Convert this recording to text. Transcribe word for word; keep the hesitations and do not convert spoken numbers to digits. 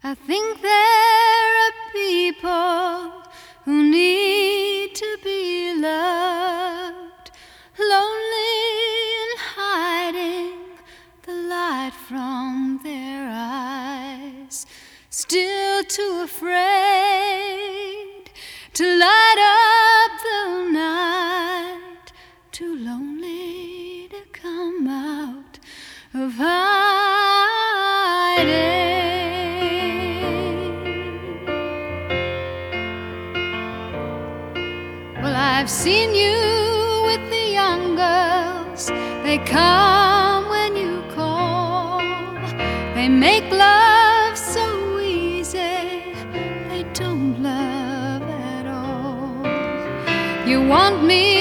I think there are people who need to be loved, lonely and hiding the light from their eyes, still too afraid to light up the night, too lonely to come out of hiding. Well, I've seen you with the young girls. They come when you call. They make love so easy. They don't love at all. You want me